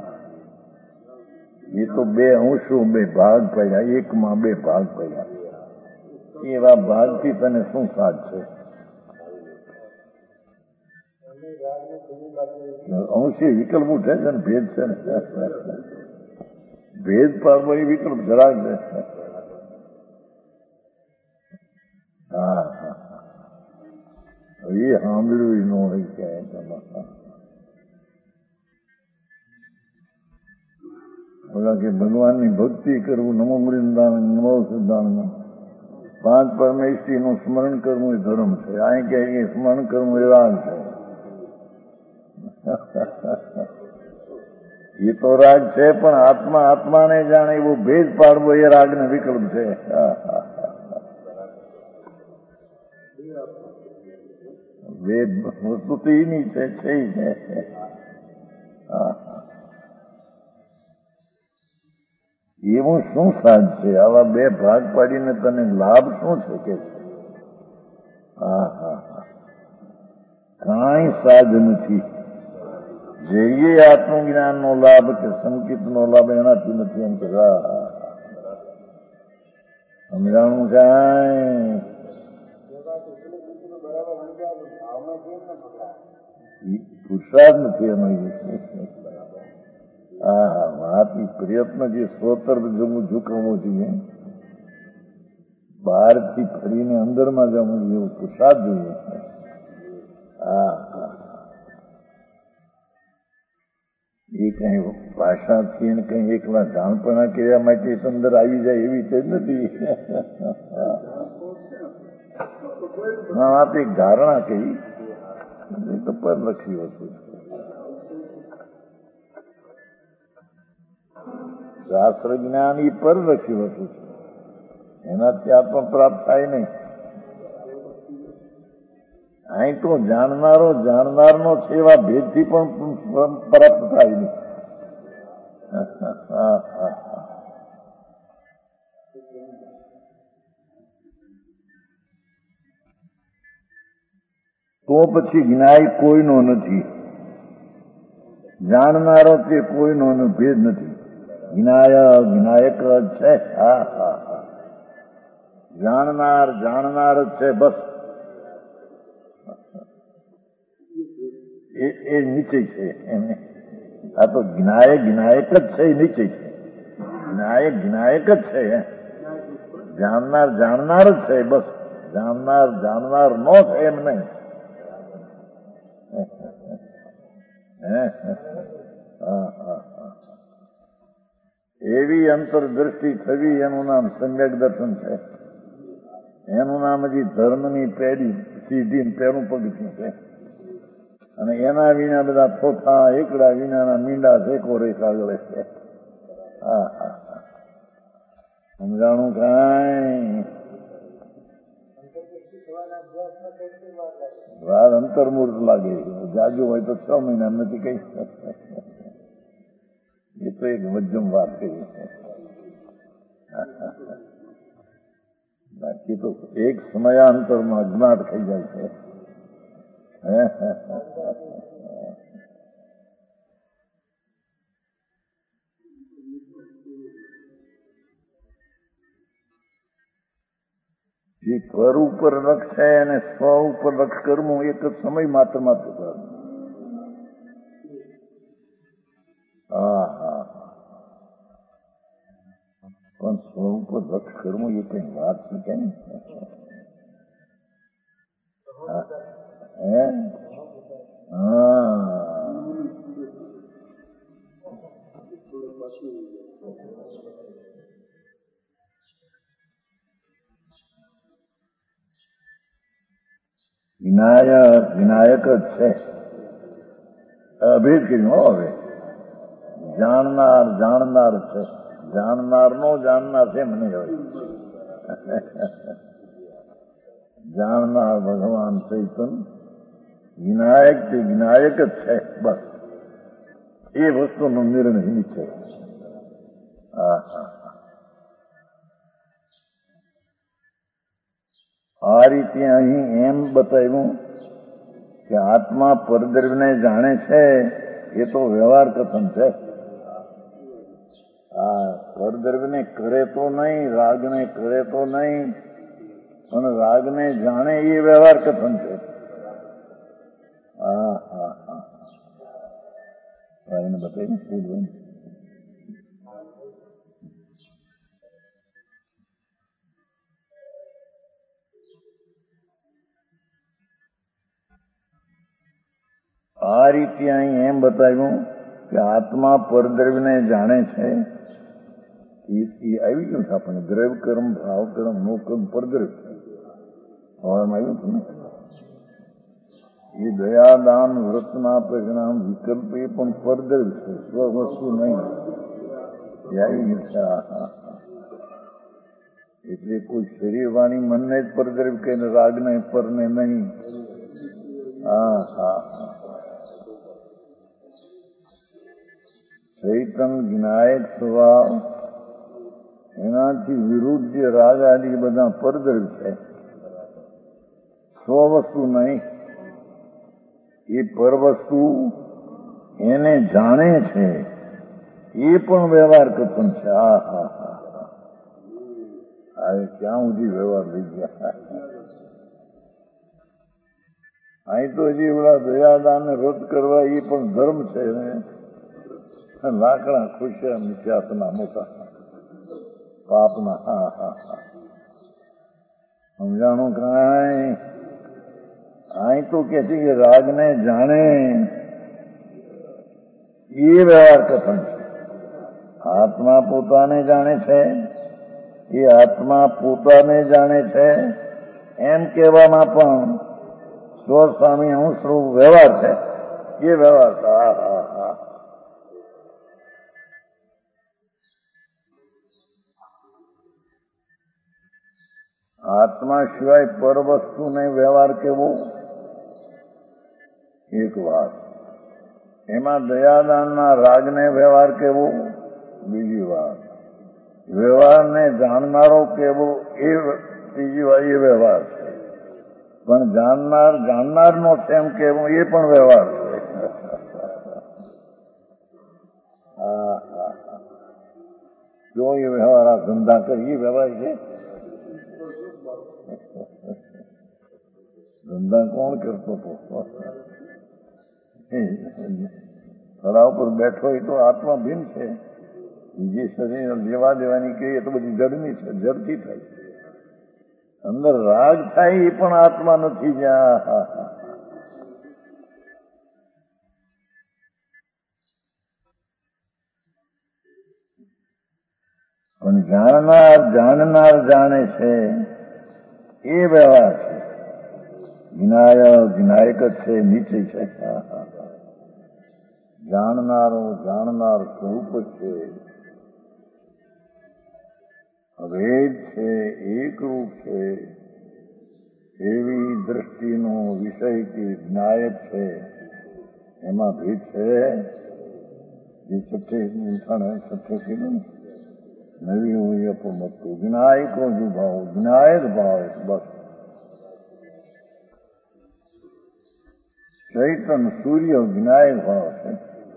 એ તો બે અંશો બે ભાગ પડ્યા, એકમાં બે ભાગ પડ્યા. એવા ભાગથી તને શું સાધ છે? અંશી વિકલ્પ ઉઠે છે ને ભેદ છે ને, ભેદ પાડવો એ વિકલ્પ જરાક છે. હા હા એ સાંભળ્યું ન હોય ક્યાંય. બોલા કે ભગવાનની ભક્તિ કરવું, નમો વૃંદાવન નમો સિદ્ધાંતમાં પાંચ પરમેશ્વરીનું સ્મરણ કરવું એ ધર્મ છે. અહીં કે સ્મરણ કરવું એ રાગ છે. એ તો રાગ છે પણ આત્મા આત્માને જાણે એવો ભેદ પાડવો એ રાગનો વિકલ્પ છે. વેદ વસ્તુ તો એની છે છે એવું શું સાધ છે? આવા બે ભાગ પાડીને તને લાભ શું છે કે? હા હા હા કાંઈ સાધ નથી. જઈએ આત્મજ્ઞાન નો લાભ કે સંકિત નો લાભ એનાથી નથી. એમ કે સમજાણું કાંઈ પુરુષાર્થ નથી એનો. હા હા વાત પ્રયત્ન જે સ્વતર જવું ઝુકવવો જોઈએ, બહારથી ફરીને અંદરમાં જવું જોઈએ, એવું પુરુષાર્થ જોઈએ. હા હા એ કઈ ભાષાથી ને કઈ એકલા જાણપણા કર્યા માટે અંદર આવી જાય એવી તે નથી. હા વાત એક ધારણા કહી એ તો પરલક્ષી વસ્તુ છે. શાસ્ત્ર જ્ઞાન એ પરલક્ષી વસ્તુ છે, એનાથી આત્મા પ્રાપ્ત થાય નહીં. અહીં તો જાણનારો જાણનારનો છે એવા ભેદથી પણ પ્રાપ્ત થાય નહીં. તો પછી જ્ઞાય કોઈનો નથી, જાણનારો તે કોઈનો ભેદ નથી. જ્ઞાય જ્ઞાયક જ છે. હા હા હા જાણનાર જાણનાર જ છે બસ. એ નિશ્ચય છે એને. આ તો જ્ઞાયક જ્ઞાયક જ છે, એ નિશ્ચય છે. જ્ઞાયક જ્ઞાયક જ છે, જાણનાર જાણનાર જ છે બસ. જાણનાર જાણનાર નો છે એમ નહીં. એવી અંતરદ્રષ્ટિ થવી એનું નામ સમ્યક દર્શન છે. એનું નામ હજી ધર્મની પેઢી સીધી પેલું પગથિયું છે. અને એના વિના બધા થોથા એકડા વિનાના મીંડા શેકો રેખા ગળે છે. હા હા હા સમજાણું કાંઈ વાર અંતર્મૂર્ત લાગે જાજુ હોય તો છ મહિના નથી કઈ એ તો એક મધ્યમ વાત કહી બાકી તો એક સમયાંતરમાં અજ્ઞાત થઈ જાય છે. જે પર ઉપર રક્ષ છે અને સ્વ ઉપર રક્ષ કરવું એક જ સમય માત્ર માત્ર કરવું. હા હા પણ સ્વ ઉપર રક્ષ કરવું એ કઈ વાત છે કેમ? હે હા વિનાયક વિનાયક જ છે. અભેદ કર્યું હવે જાણનાર જાણનાર છે. જાણનાર નો જાણનાર છે મને હોય જાણનાર ભગવાન ચૈતન વિનાયક તે વિનાયક જ છે. બસ એ વસ્તુનો નિર્ણય નિશ્ચય. હા હા આ રીતે અહીં એમ બતાવ્યું કે આત્મા પરદ્રવ્યને જાણે છે એ તો વ્યવહાર કથન છે. હા પરદ્રવ્યને કરે તો નહીં, રાગને કરે તો નહીં, પણ રાગને જાણે એ વ્યવહાર કથન છે. હા હા હા એને બતાવ્યું આ રીતે અહીં એમ બતાવ્યું કે આત્મા પરદ્રવ્યને જાણે છે. એ આવી ગયું છે આપણને દ્રવ્ય કર્મ ભાવ કર્મ નો કર્મ પરદ્રવ્ય હવામાં આવ્યું હતું ને. એ દયાદાન વ્રતના પરિણામ વિકલ્પ એ પણ પરદ્રવ્ય છે, સ્વ વસ્તુ નહીં. એ આવી ગયું છે. એટલે કોઈ શરીર વાણી મનને જ પરદ્રવ્ય કહે રાગને પરને નહીં. હા હા હા ચૈતન જ્ઞાયક સ્વભાવ એનાથી વિરુદ્ધ જે રાગ આદિ બધા પરદ્રવ્ય છે, સ્વ વસ્તુ નહીં. એ પરવસ્તુ એને જાણે છે એ પણ વ્યવહાર કથન છે. હા હા હા હવે ક્યાં સુધી વ્યવહાર લઈ ગયા? અહીં તો હજી ઓલા દયાદાન રદ કરવા એ પણ ધર્મ છે ને. લાકડા ખુશ્યા મિથ્યાસના મોટા પાપના. હા હા હા સમજાણું કાંઈ? અહીં તો કે છે કે રાગને જાણે એ વ્યવહાર કથન છે. આત્મા પોતાને જાણે છે, એ આત્મા પોતાને જાણે છે એમ કહેવામાં પણ સ્વસ્વામી હું સ્વરૂપ વ્યવહાર છે. એ વ્યવહાર છે. હા હા હા આત્મા સિવાય પર વસ્તુને વ્યવહાર કેવો એક વાત. એમાં દયાદાનના રાગને વ્યવહાર કેવો બીજી વાત. વ્યવહારને જાણનારો કેવો એ ત્રીજી વાત. એ વ્યવહાર છે. પણ જાણનાર જાણનારનો તેમ કેવો એ પણ વ્યવહાર છે. હા હા હા જો એ વ્યવહાર આ ધંધા કરી એ વ્યવહાર છે. ધંધા કોણ કરતો હતો? તળાવ પર બેઠો હોય તો આત્મા ભિન્ન છે. બીજી શરીર લેવા દેવાની કહીએ તો બધી જડની છે, જડથી થાય. અંદર રાગ થાય એ પણ આત્મા નથી. જ્યાં પણ જાણનાર જાણનાર જાણે છે એ વ્યવહાર છે. વિનાયક વિનાયક જ છે, નીચે છે. જાણનારો જાણનાર સ્વરૂપ જ છે. અભેદ છે, એકરૂપ છે એવી દ્રષ્ટિનો વિષય કે જ્ઞાયક છે એમાં ભેદ છે. જે છઠ્ઠે ઉઠાણે છઠ્ઠે કીધું ને નવી હોય પણ મતું જ્ઞાયકો જ ભાવ જ્ઞાયક ભાવ બસ. ચૈતન સૂર્ય જ્ઞાયક ભાવ છે.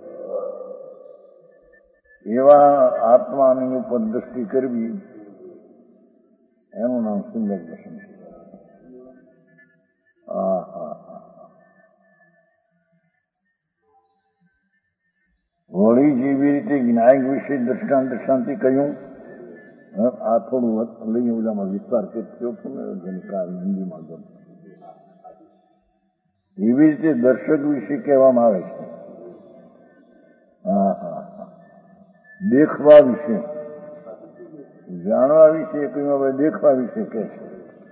એવા આત્માની ઉપર દ્રષ્ટિ કરવી એનું નામ સુંદર દર્શન છે. હા હા હા વળી જેવી રીતે જ્ઞાયક વિશે દ્રષ્ટાંત દ્રષ્ટાંતિ કહ્યું. આ થોડું લઈ ઓલામાં વિસ્તાર થયો હતો ને જેને કારણે હિન્દીમાં ગમ એવી રીતે દર્શક વિશે કહેવામાં આવે છે. હા હા હા દેખવા વિશે જાણવા વિશે કહ્યું, હવે દેખવા વિશે કે છે.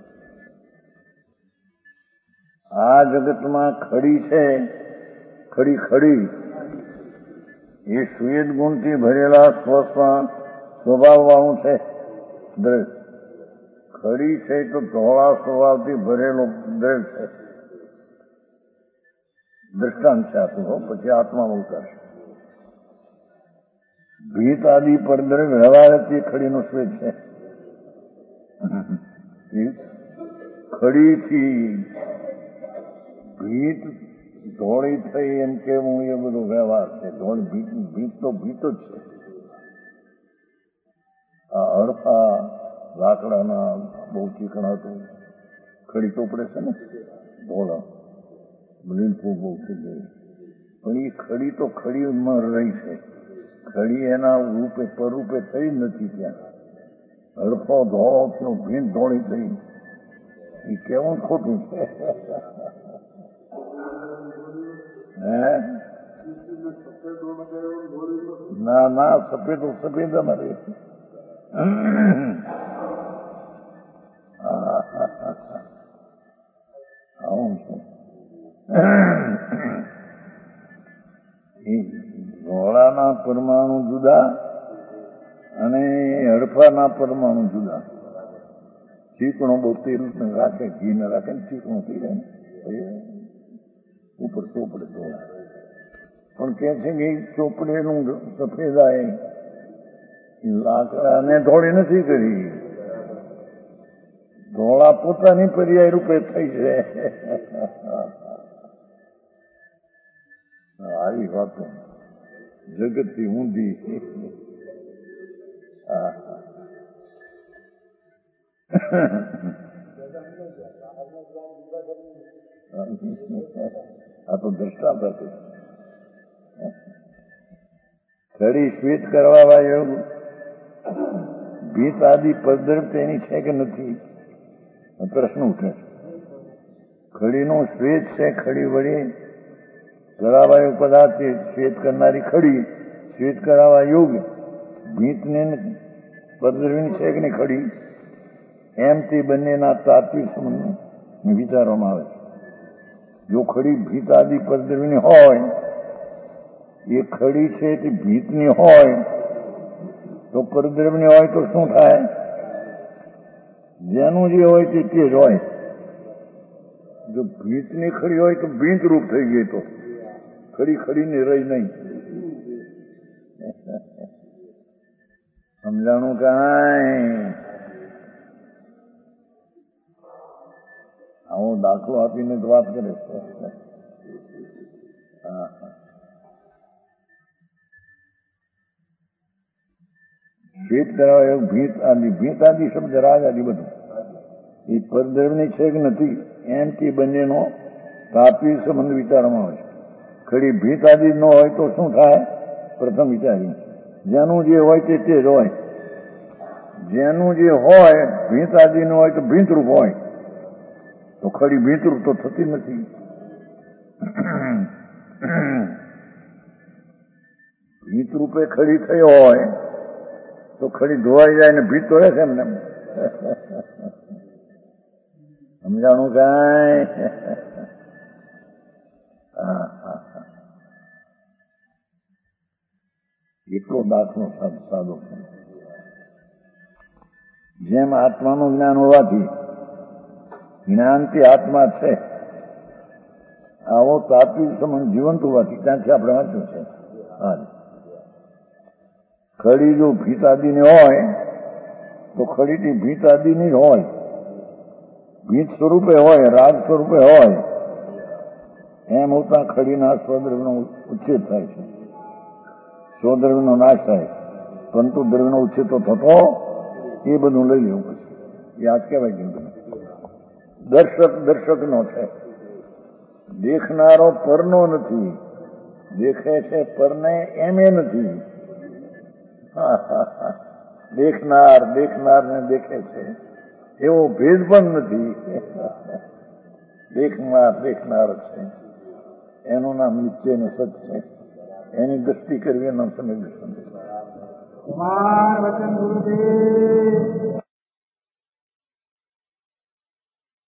આ જગતમાં ખડી છે, ખડી ખડી એ શ્વેત ગુણથી ભરેલા સ્વસ્માં સ્વભાવ વાળું છે. ખડી છે તો ધોળા સ્વભાવથી ભરેલો દ્રઢ છે. દ્રષ્ટાંત છે આટલું. પછી આત્મામાં ઉતારશે. ભીત આદિ પરદર વ્યવહારથી ખડીનો શ્વેત છે. ખડીથી ભીત ધોળી થઈ એમ કેવું એ બધો વ્યવહાર છે. ધોળી ભીત ભીત તો ભીત જ છે. આ હડફા લાકડાના બહુ ચીકણા તો ખડી ચોપડે છે ને ધોળા લીલપું બહુ થઈ ગઈ. પણ એ ખડી તો ખડીમાં રહી છે. ખડી એના રૂપે પરરૂપે થઈ નથી. ત્યાં હડફો ધોળો થયો, ભીત ધોળી થઈ. એ કેવું ખોટું છે. હે ના ના સફેદ સફેદ અમારે આવું છે. ધોળાના પરમાણુ જુદા અને હડફાના પરમાણુ જુદા. ચીકણો બહુ તેલ રાખે, ઘી ને રાખે ને ચીકણો થઈ જાય ઉપર ચોપડે ધોળા. પણ કે છે કે ચોપડેનું સફેદાય લાકડાને ધોળી નથી કરી. ધોળા પોતાની પર્યાય રૂપે થઈ છે. આવી વાતો જગતથી ઊંધી. આ તો દ્રષ્ટાંત હતું. ખડી શ્વેત કરવા વાળું ભીત આદિ પદ્ધતિ તેની છે કે નથી પ્રશ્ન ઉઠે. ખડીનો શ્વેત છે. ખડી વડે કરાવાયો પદાર્થ શ્વેત કરનારી ખડી, શ્વેત કરાવા યોગ ભીતને પદ્ધતિની છે કે નહીં ખડી, એમ તે બંનેના તાત્વિક સંબંધ વિચારવામાં આવે છે. જો ખડી ભીત આદિ પદ્ધતિની હોય, એ ખડી છે તે ભીતની હોય તો પરદ્રવ્યની હોય તો શું થાય? જેનું જે હોય તે તે જ હોય. જો ભીતની ખડી હોય તો ભીત રૂપ થઈ ગઈ, તો ખડી ખડીને રહી નહીં. સમજાણું કાંઈ? આવો દાખલો આપીને જ વાત કરે છે. હા ભેદ કરાવે ભીત આદિ. ભીત આદિ શબ્દ રાગ આદિ બધું એ પરદ્રવ્યની છે કે નથી એમ કે બંનેનો તાત્વિક સંબંધ વિચારવામાં આવે છે. ખડી ભીત આદિ ન હોય તો શું થાય? પ્રથમ વિચારી જેનું જે હોય તે તે જ હોય. જેનું જે હોય ભીત આદિ નું હોય તો ભીતરૂપ હોય, તો ખડી ભીતરૂપ તો થતી નથી. ભીતરૂપે ખડી થઈ હોય તો ખડી ધોવાઈ જાય ને ભીત તો રહે છે એમને. સમજાણું કાંઈ? હા હા હા એટલો દાખલો સાદો છે. જેમ આત્માનું જ્ઞાન હોવાથી જ્ઞાનથી આત્મા છે, આવો તાત્વિક સંબંધ જીવંત હોવાથી ત્યાંથી આપણે વાંચ્યું છે. હા, ખડી જો ભીતાદીની હોય તો ખડીથી ભીતાદીની જ હોય, ભીત સ્વરૂપે હોય, રાગ સ્વરૂપે હોય, એમ હોતા ખડીના સ્વદ્રવ્યનો ઉચ્છેદ થાય છે, સ્વદ્રવ્યનો નાશ થાય. પરંતુ દ્રવ્યનો ઉચ્છેદ તો થતો એ બધું લઈ લેવું પછી. યાદ કહેવાય કેમ તમે દર્શક દર્શકનો છે, દેખનારો પરનો નથી, દેખે છે પરને એમ એ નથી. દેખનાર દેખનારને દેખે છે એવો ભેદ પણ નથી. દેખનાર દેખનાર છે, એનું નામ નિશ્ચય ને સત છે. એની દ્રષ્ટિ કરવી એનું સમય દર્શન.